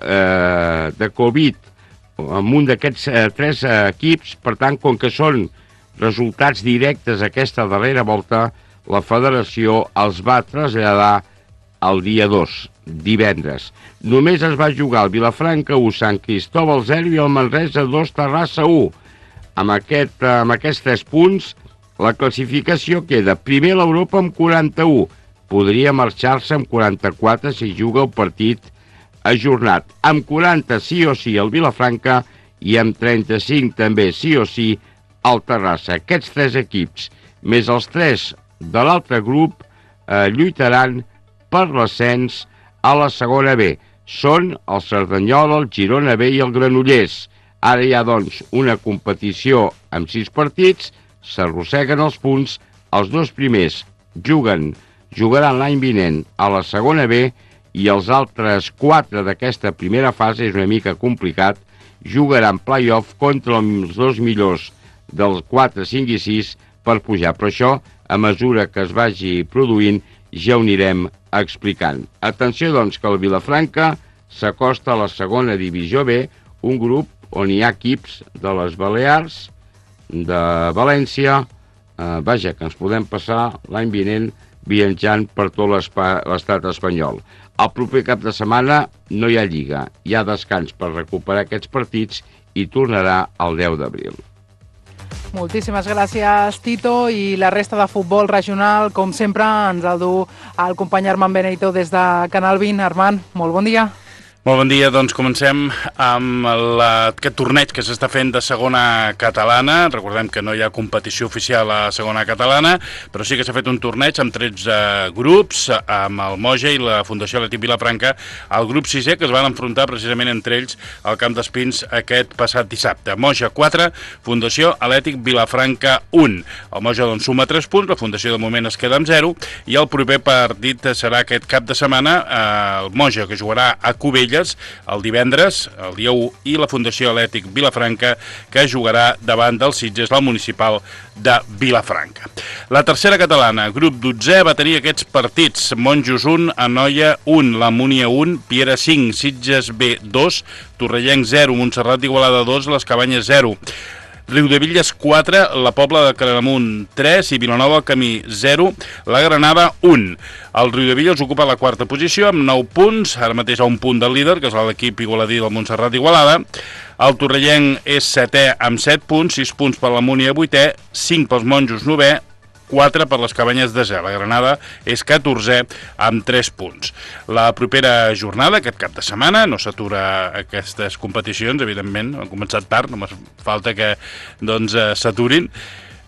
de Covid amb un d'aquests tres equips. Per tant, com que són resultats directes aquesta darrera volta, la federació els va traslladar el dia 2, divendres. Només es va jugar el Vilafranca 1, Sant Cristòbal 0 i el Manresa 2, Terrassa 1. Amb aquests 3 punts, la classificació queda primer l'Europa amb 41. Podria marxar-se amb 44 si juga el partit ajornat. Amb 40 sí o sí el Vilafranca i amb 35 també sí o sí el Terrassa. Aquests 3 equips, més els 3 de l'altre grup, lluitaran per l'ascens a la segona B. Són el Cerdanyola, el Girona B i el Granollers. Ara hi ha, doncs, una competició amb 6 partits, s'arrosseguen els punts, els 2 primers jugaran l'any vinent a la segona B i els altres 4 d'aquesta primera fase, és una mica complicat, jugaran play-off contra els 2 millors dels 4, 5 i 6 per pujar. Però això, a mesura que es vagi produint, ja ho anirem explicant. Atenció, doncs, que el Vilafranca s'acosta a la segona divisió B, un grup on hi ha equips de les Balears, de València, que ens podem passar l'any vinent viatjant per tot l'estat espanyol. El proper cap de setmana no hi ha lliga, hi ha descans per recuperar aquests partits i tornarà el 10 d'abril. Moltíssimes gràcies, Tito, i la resta de futbol regional, com sempre, ens el du el company Armand Benedito des de Canal 20. Armand, molt bon dia. Molt bon dia, doncs comencem amb aquest torneig que s'està fent de segona catalana. Recordem que no hi ha competició oficial a segona catalana, però sí que s'ha fet un torneig amb 13 grups, amb el Moja i la Fundació Atlètic Vilafranca, el grup 6è, que es van enfrontar precisament entre ells al Camp d'Espins aquest passat dissabte. Moja 4, Fundació Atlètic Vilafranca 1. El Moja doncs suma 3 punts, la Fundació de moment es queda amb 0, i el proper partit serà aquest cap de setmana, el Moja, que jugarà a Cubelles el divendres, el dia 1, i la Fundació Atlètic Vilafranca, que jugarà davant del Sitges, la municipal de Vilafranca. La tercera catalana, grup 12è, va tenir aquests partits: Monjos 1, Anoia 1, la Múnia 1, Piera 5, Sitges B 2, Torrellenc 0, Montserrat d'Igualada 2, les Cabanyes 0. Riudevilles 4, la Pobla de Claramunt 3 i Vilanova Camí 0, la Granada 1. El Riudevilles ocupa la quarta posició amb 9 punts, ara mateix a un punt del líder, que és l'equip igualadí del Montserrat d'Igualada. El Torrellenc és 7è amb 7 punts, 6 punts per la Múnia 8è, 5 pels Monjos 9è, 4 per les Cabanyes de 0. La Granada és 14è amb 3 punts. La propera jornada, aquest cap de setmana, no s'atura aquestes competicions, evidentment, han començat tard, només falta que s'aturin.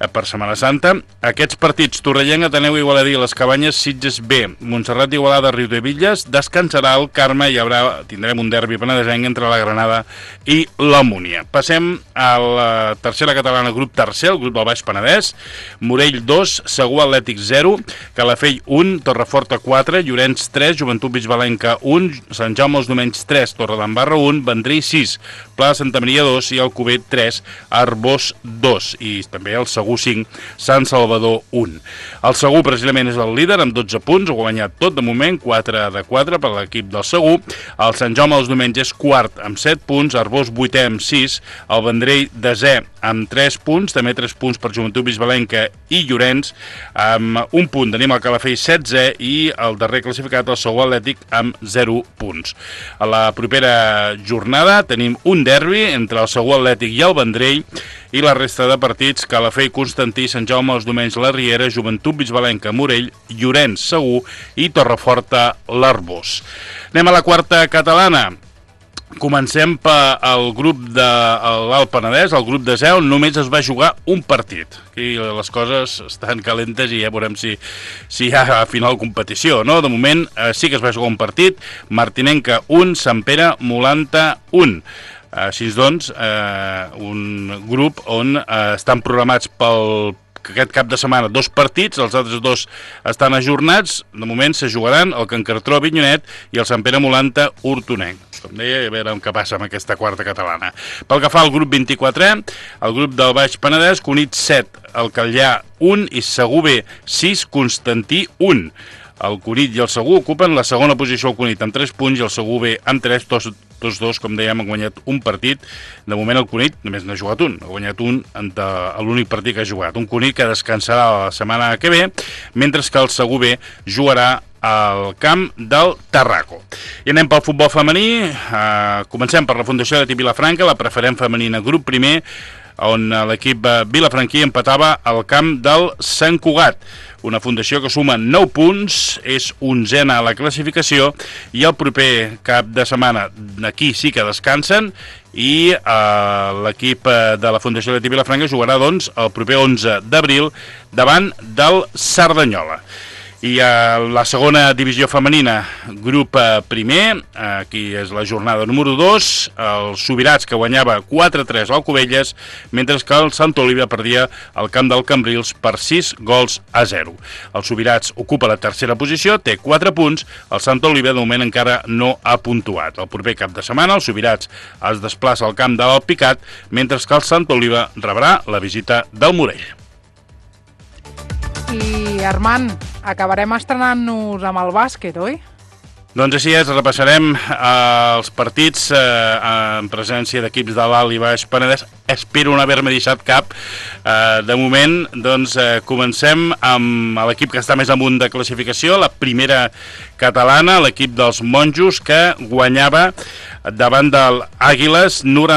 per Setmana Santa. Aquests partits: Torrellenc, Ateneu, Igualadí, Les Cabanyes, Sitges B, Montserrat, Igualada, Riudebitlles. Descansarà el Carme i tindrem un derbi penedesenc entre la Granada i la Múnia. Passem a la tercera catalana, grup tercer, el grup del Baix Penedès. Morell 2, Segur Atlètic 0, Calafell 1, Torreforta 4, Llorenç 3, Joventut Bisbalenca 1, Sant Jaume els Domenys 3, Torredembarra 1, Vendrell 6, Pla de Santa Maria 2 i Alcover 3, Arbós 2 i també el Segur 5, Sant Salvador 1. El Segur precisament és el líder amb 12 punts, ha guanyat tot de moment, 4-4 per l'equip del Segur. El Sant Jaume els Domenys és quart amb 7 punts, Arbós 8è amb 6, el Vendrell 10è amb 3 punts, també 3 punts per Joventut Bisbalenca i Llorenç, amb un punt tenim el Calafell 16è i el darrer classificat, el Segur Atlètic, amb 0 punts. A la propera jornada tenim un derbi entre el Segur Atlètic i el Vendrell, i la resta de partits: Calafell, Constantí, Sant Jaume els Domenys, la Riera, Joventut Bisbalenca, Morell, Llorenç, Segur i Torreforta, l'Arbós. Anem a la quarta catalana. Comencem pel grup de l'Alt Penedès, el grup de 10, només es va jugar un partit. Aquí les coses estan calentes i ja veurem si hi ha a final competició, no? De moment sí que es va jugar un partit, Martinenca 1, Sant Pere Molanta 1. Així doncs, un grup on estan programats pel aquest cap de setmana 2 partits, els altres 2 estan ajornats. De moment se jugaran el Can Cartró Avinyonet i el Sant Pere Molanta Hortonenc. Com deia, a veure què passa amb aquesta quarta catalana. Pel que fa al grup 24è, el grup del Baix Penedès, Cunit 7, el Catllà 1 i Segur B 6, Constantí 1. El Cunit i el Segur ocupen la segona posició, el Cunit amb 3 punts i el Segur B amb 3, tots dos, com dèiem, han guanyat un partit. De moment el Cunit només n'ha jugat un, ha guanyat un en l'únic partit que ha jugat. Un Cunit que descansarà la setmana que ve, mentre que el Segur B jugarà al camp del Tarraco. I anem pel futbol femení. Comencem per la Fundació de Tip Vilafranca, la preferent femenina grup primer, on l'equip vilafranquí empatava al camp del Sant Cugat. Una fundació que suma 9 punts, és 11a a la classificació, i el proper cap de setmana aquí sí que descansen, i l'equip de la Fundació de Vilafranca jugarà doncs el proper 11 d'abril davant del Cerdanyola. I a la segona divisió femenina, grup primer, aquí és la jornada número 2, el Subirats, que guanyava 4-3 al Cubelles, mentre que el Santa Olívia perdia al camp del Cambrils per 6-0. El Subirats ocupa la tercera posició, té 4 punts, el Santa Olívia de moment encara no ha puntuat. El proper cap de setmana el Subirats es desplaça al camp de l'Alpicat, mentre que el Santa Olívia rebrà la visita del Morell. I, Armand, acabarem estrenant-nos amb el bàsquet, oi? Doncs així és, repassarem els partits en presència d'equips de l'Alt i Baix Penedès. Espero no haver-me deixat cap. De moment, doncs, comencem amb l'equip que està més amunt de classificació, la primera catalana, l'equip dels Monjos, que guanyava davant del Àguiles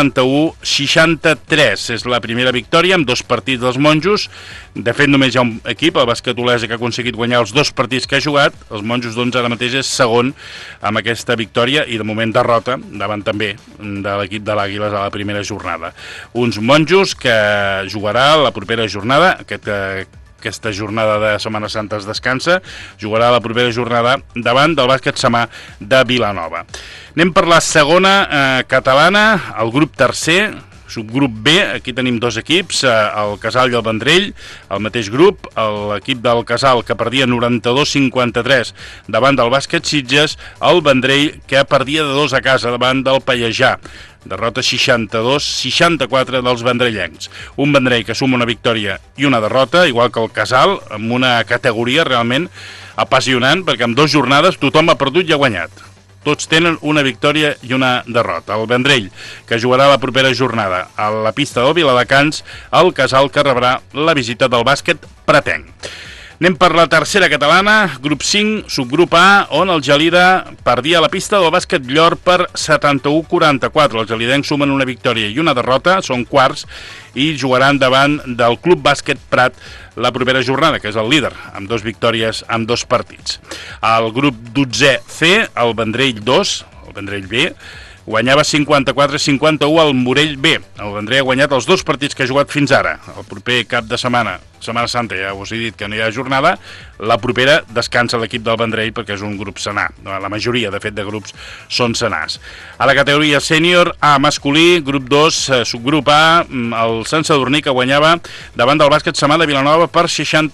91-63. És la primera victòria amb 2 partits dels Monjos. De fet, només hi ha un equip, el Bàsquet Olesa, que ha aconseguit guanyar els 2 partits que ha jugat. Els Monjos, doncs, ara mateix és segon amb aquesta victòria i de moment derrota davant també de l'equip de l'Àguiles a la primera jornada. Uns Monjos que jugarà la propera jornada, aquesta jornada de Setmana Santa es descansa, jugarà la propera jornada davant del Bàsquet Samà de Vilanova. Anem per la segona catalana, el grup tercer, subgrup B. Aquí tenim 2 equips, el Casal i el Vendrell, el mateix grup, l'equip del Casal que perdia 92-53 davant del Bàsquet Sitges, el Vendrell que perdia de 2 a casa davant del Pallejà. Derrota 62-64 dels vendrellencs. Un Vendrell que suma una victòria i una derrota, igual que el Casal, amb una categoria realment apassionant, perquè en 2 jornades tothom ha perdut i ha guanyat. Tots tenen una victòria i una derrota. El Vendrell, que jugarà la propera jornada a la pista del Viladecans, el Casal, que rebrà la visita del Bàsquet Pretenc. Anem per la tercera catalana, grup 5, subgrup A, on el Gelida perdia la pista del Bàsquet Llor per 71-44. Els gelidencs sumen una victòria i una derrota, són quarts, i jugaran davant del Club Bàsquet Prat la propera jornada, que és el líder, amb 2 victòries en 2 partits. Al grup 12C, el Vendrell 2, el Vendrell B, guanyava 54-51 al Morell B. El Vendrell ha guanyat els 2 partits que ha jugat fins ara. El proper cap de setmana, Setmana Santa, ja us he dit que no hi ha jornada, la propera descansa l'equip del Vendrell perquè és un grup senar. La majoria, de fet, de grups són senars. A la categoria sènior A masculí, grup 2, subgrup A, el Sant Sadurní, que guanyava davant del bàsquet Samà de Vilanova per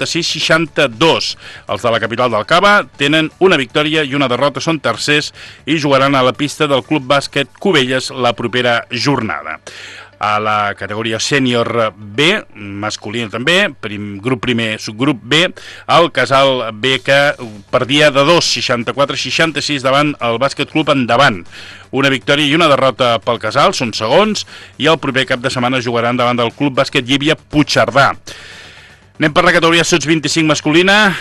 66-62. Els de la capital del Cava tenen una victòria i una derrota, són tercers i jugaran a la pista del Club Bàsquet Cubelles la propera jornada. A la categoria sènior B, masculina també, grup primer, subgrup B, el Casal B, que perdia de 2, 64-66 davant el Bàsquet Club Endavant. Una victòria i una derrota pel Casal, són segons, i el proper cap de setmana jugaran davant del Club Bàsquet Llívia Puigcerdà. Anem per la categoria Sots 25 masculina,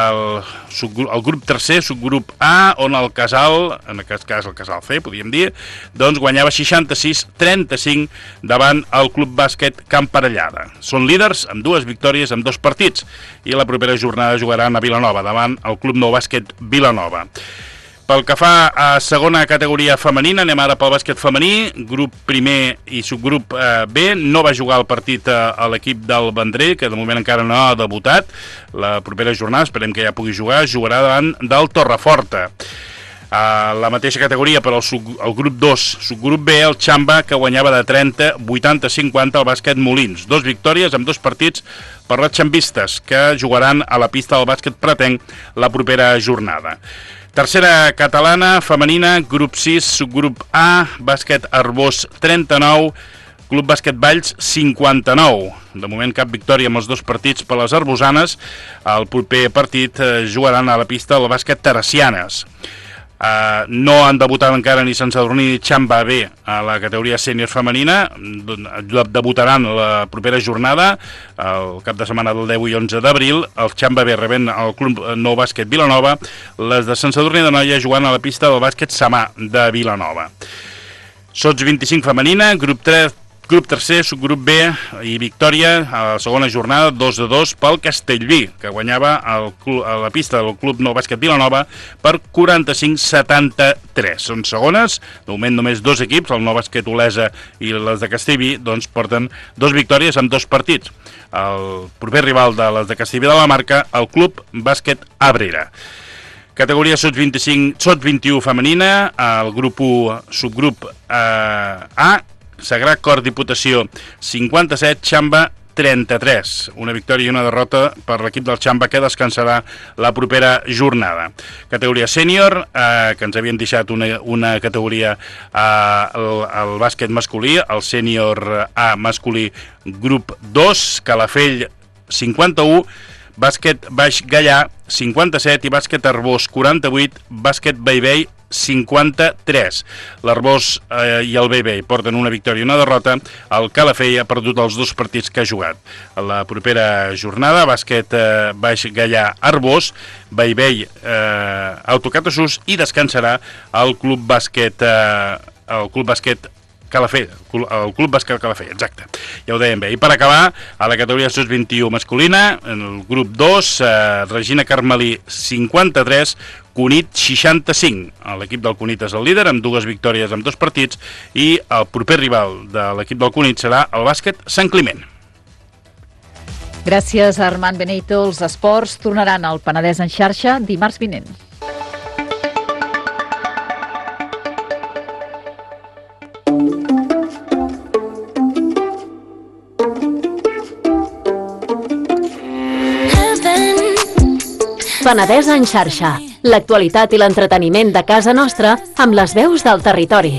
el grup tercer, subgrup A, on el Casal, en aquest cas el Casal C, podríem dir, doncs guanyava 66-35 davant el Club Bàsquet Camp Parellada. Són líders amb 2 victòries en 2 partits i la propera jornada jugaran a Vilanova, davant el Club Nou Bàsquet Vilanova. Pel que fa a segona categoria femenina, anem ara pel bàsquet femení, grup primer i subgrup B. No va jugar el partit a l'equip del Vendrell, que de moment encara no ha debutat. La propera jornada, esperem que ja pugui jugar, jugarà davant del Torreforta. A la mateixa categoria, però el grup 2, subgrup B, el Xamba, que guanyava de 30-80-50 al bàsquet Molins. 2 victòries amb 2 partits per les xambistes, que jugaran a la pista del bàsquet Pretenc la propera jornada. Tercera catalana, femenina, grup 6, subgrup A, bàsquet Arbós 39, Club Bàsquet Valls 59. De moment cap victòria amb els 2 partits per les arbosanes. El proper partit jugaran a la pista del bàsquet Teresianes. No han debutat encara ni Sant Sadurní ni Xamba B a la categoria sènior femenina. Debutaran la propera jornada, el cap de setmana del 10 i 11 d'abril. El Xamba B rebent el Club Nou Bàsquet Vilanova, les de Sant Sadurní de Noia jugant a la pista del bàsquet Samà de Vilanova. Sots 25 femenina, grup 3, grup tercer, subgrup B i victòria a la segona jornada 2-2 pel Castellví, que guanyava a la pista del Club Nou Bàsquet Vilanova per 45-73. Són segones, de moment només 2 equips, el Nou Bàsquet Olesa i les de Castellví, doncs porten 2 victòries en 2 partits. El proper rival de les de Castellví de la Marca, el Club Bàsquet Abrera. Categoria Sots 21 femenina, el grup 1, subgrup A, Sagrat Cor Diputació 57, Xamba 33. Una victòria i una derrota per l'equip del Xamba, que descansarà la propera jornada. Categoria sènior, que ens havien deixat una categoria al bàsquet masculí, el sènior A masculí grup 2, Calafell 51, bàsquet Baix Gallà 57 i bàsquet Arbós 48, bàsquet Bellvei 53. L'Arbós i el Bellvei porten una victòria i una derrota. El Calafell ha perdut els 2 partits que ha jugat. A la propera jornada, bàsquet Baix Gallà Arbós, Bellvei Autocatassús, i descansarà el Club Bàsquet Calafell, el Club Bàsquet Calafell, exacte, ja ho dèiem bé. I per acabar, a la categoria Sots 21 masculina, en el grup 2, Regina Carmelí 53, Cunit 65. L'equip del Cunit és el líder, amb 2 victòries en 2 partits, i el proper rival de l'equip del Cunit serà el bàsquet Sant Climent. Gràcies, Armand Benito. Els esports tornaran al Penedès en xarxa dimarts vinent. Penedès en xarxa. L'actualitat i l'entreteniment de casa nostra amb les veus del territori.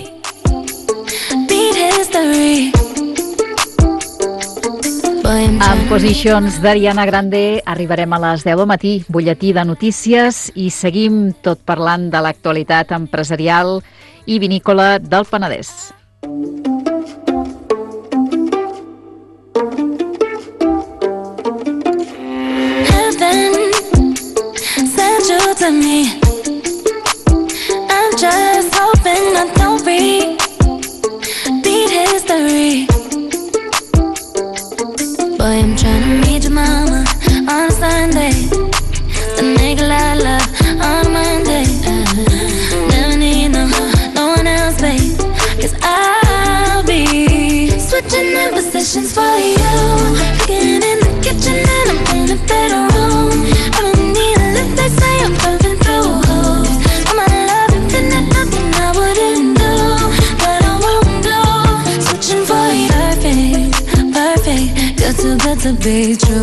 Amb Positions d'Ariana Grande arribarem a les 10 del matí, butlletí de notícies, i seguim tot parlant de l'actualitat empresarial i vinícola del Penedès. To me, I'm just hoping I don't repeat history. Boy, I'm trying to meet your mama on a Sunday, then make a lot of love on a Monday. Never need no one else, babe. to be true.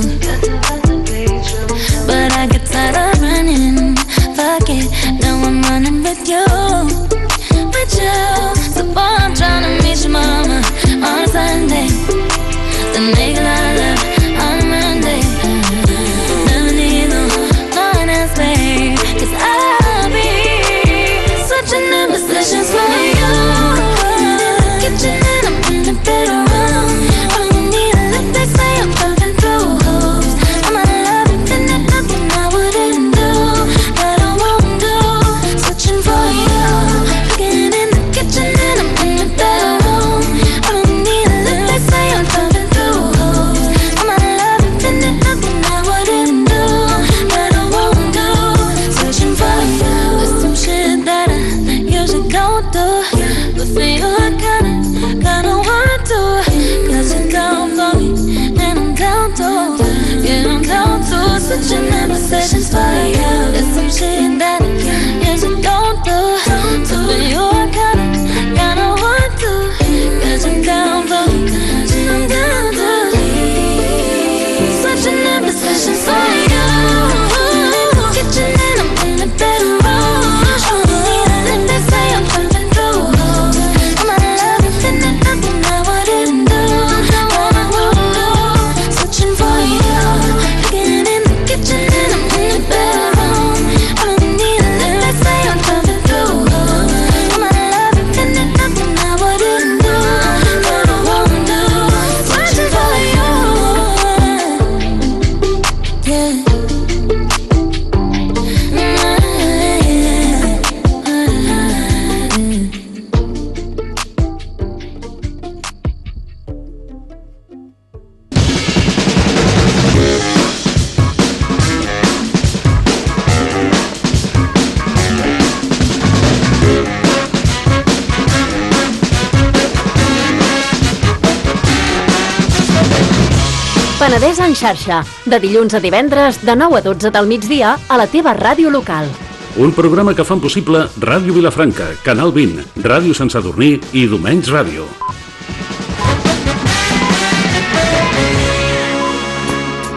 But I get tired of running. Fuck it, now I'm running with you. With you. So boy, I'm tryna meet your mama on a Sunday. The nigga I love on a Monday. Never need no one else, babe. 'Cause I'll be switching in positions for you. In the kitchen and I'm in the bedroom. All you need is if they say I'm jumping through hoops. I'm out of love and then there's nothing I wouldn't do, that I won't do. Switching for you. Cooking in the kitchen and I'm in the bedroom. All you need is if they say I'm jumping through hoops. I'm out of love and then there's nothing I wouldn't do, that I won't do. Switching for you. There's some shit that I usually don't do, but for you I kinda wanna do. 'Cause you're down for me and I'm down to. Yeah, I'm down to. Switching in positions for you. There's some shit that I usually don't do, but for you I kinda wanna do. 'Cause you're down for me and I'm down to. Switching in positions for you. Kitchen and I'm in the bedroom. If they say I'm jumping through hoops, I'm out of love and then there's nothing I wouldn't do, that I won't do. Switching for you. Cooking in the kitchen and I'm in the bedroom. All I need is if they say I'm jumping through hoops. I'm out of love and then there's nothing I wouldn't do, that I won't do. Switching for you. Yeah. Penedès en xarxa, de dilluns a divendres, de 9 a 12 del migdia, a la teva ràdio local. Un programa que fan possible Ràdio Vilafranca, Canal 20, Ràdio Sant Sadurní i Domenys Ràdio.